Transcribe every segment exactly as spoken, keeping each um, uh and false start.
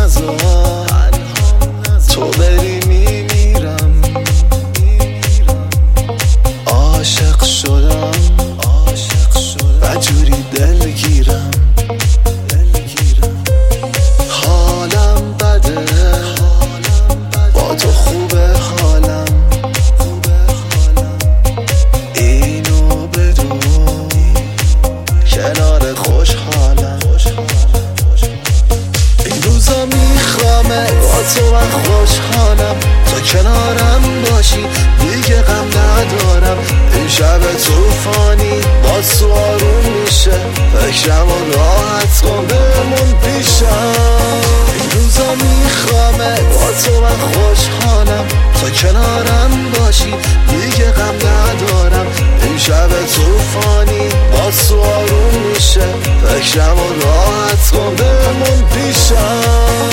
نذار تو بری میمیرم. عاشق شدم و جوری دلگیرم. حالم بده با تو خوبه حالم. اینو بدون کنار خوشحالم. این روزا میخوامه با تو من خوشحالم. تا کنارم باشی دیگه غم ندارم. این شب توفانی با تو آروم میشه. فکرم و راحت کن بمون پیشم. این روزا میخوامه با تو من خوشحالم. تا کنارم باشی دیگه غم ندارم. این شب توفانی با تو آروم میشه. فکرم و راحت کن بمون پیشم.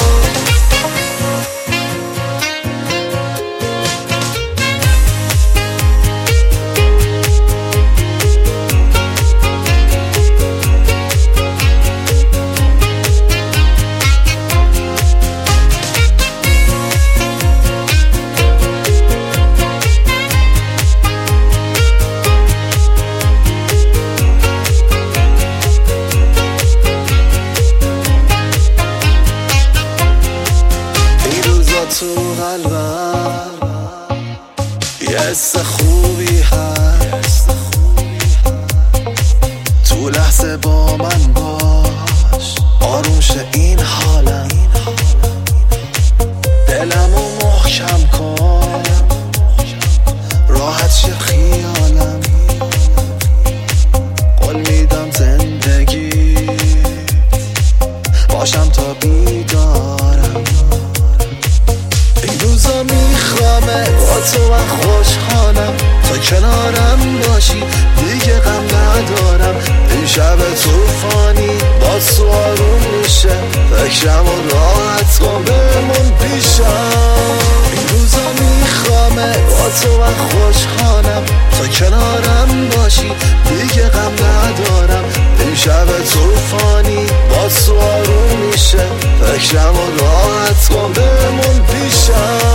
تو قلبم یه حس خوبی هست. تو لحظه با من باش آروم شه این حالم. دلمو محکم کن راحت شه خیالم. قول میدم زندگی باشم تا بیدارم. این روزا میخوامه با تو من خوشحالم. تا کنارم باشی دیگه غم ندارم. این شب توفانی با تو آروم میشه. فکرم و راحت کن بمون پیشم. این روزا میخوامه با تو من خوشحالم. تا کنارم باشی دیگه غم ندارم. این شب توفانی با تو آروم میشه. فکرم و راحت کن بمون پیشم.